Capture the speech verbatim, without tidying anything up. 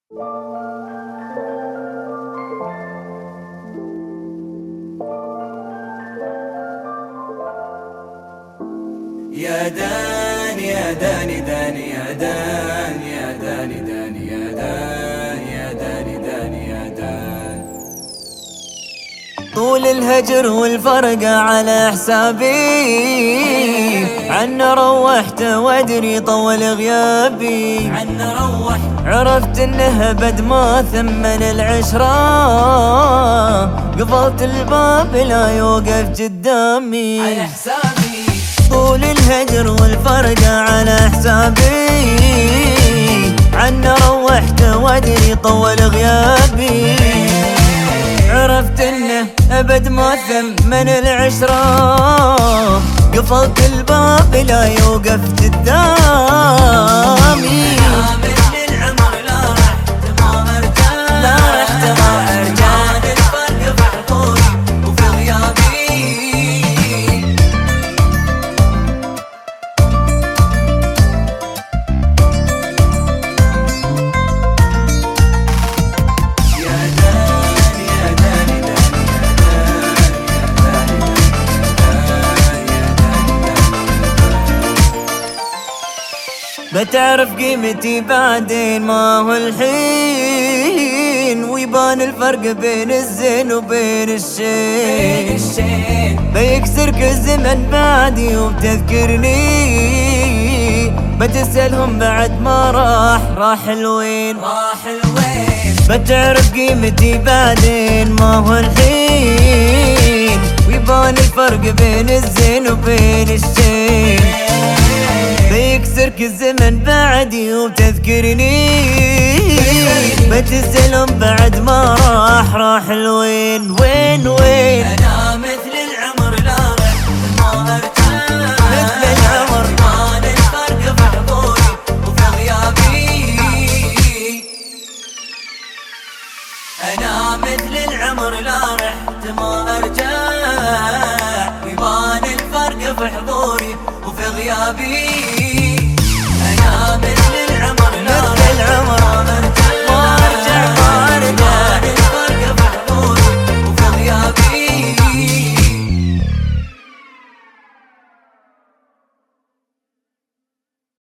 يا دان يا داني داني يا دان يا داني داني يا دان يا داني داني يا دان. طول الهجر والفرقة على حسابي، عنا روحت وادري طول غيابي، عنا روحت عرفت انه بد ما ثمن العشرة، قفلت الباب لا يوقف قدامي على حسابي. طول الهجر والفرقة على حسابي، عنا روحت وادري طول غيابي، عرفت انه ابد ما ثمن العشرة، قفلت الباب لا يوقف قدامي. بتعرف قيمتي بعدين ما هو الحين، ويبان الفرق بين الزين وبين الشين. بيكسرك الزمن بعدي وبتذكرني، بتسألهم بعد ما راح راح الوين راح الوين. بتعرف قيمتي بعدين ما هو الحين، ويبان الفرق بين الزين وبين الشين. بيكسرك الزمن بعدي وبتذكرني، بتسألهم بعد ما راح راح الوين وين وين. أنا مثل العمر لا رحت ما ارتاح، مثل العمر ما الفرق في حضوري وفي غيابي. أنا مثل العمر لا رحت ما ارجع، ويبان الفرق في حضوري وفي غيابي.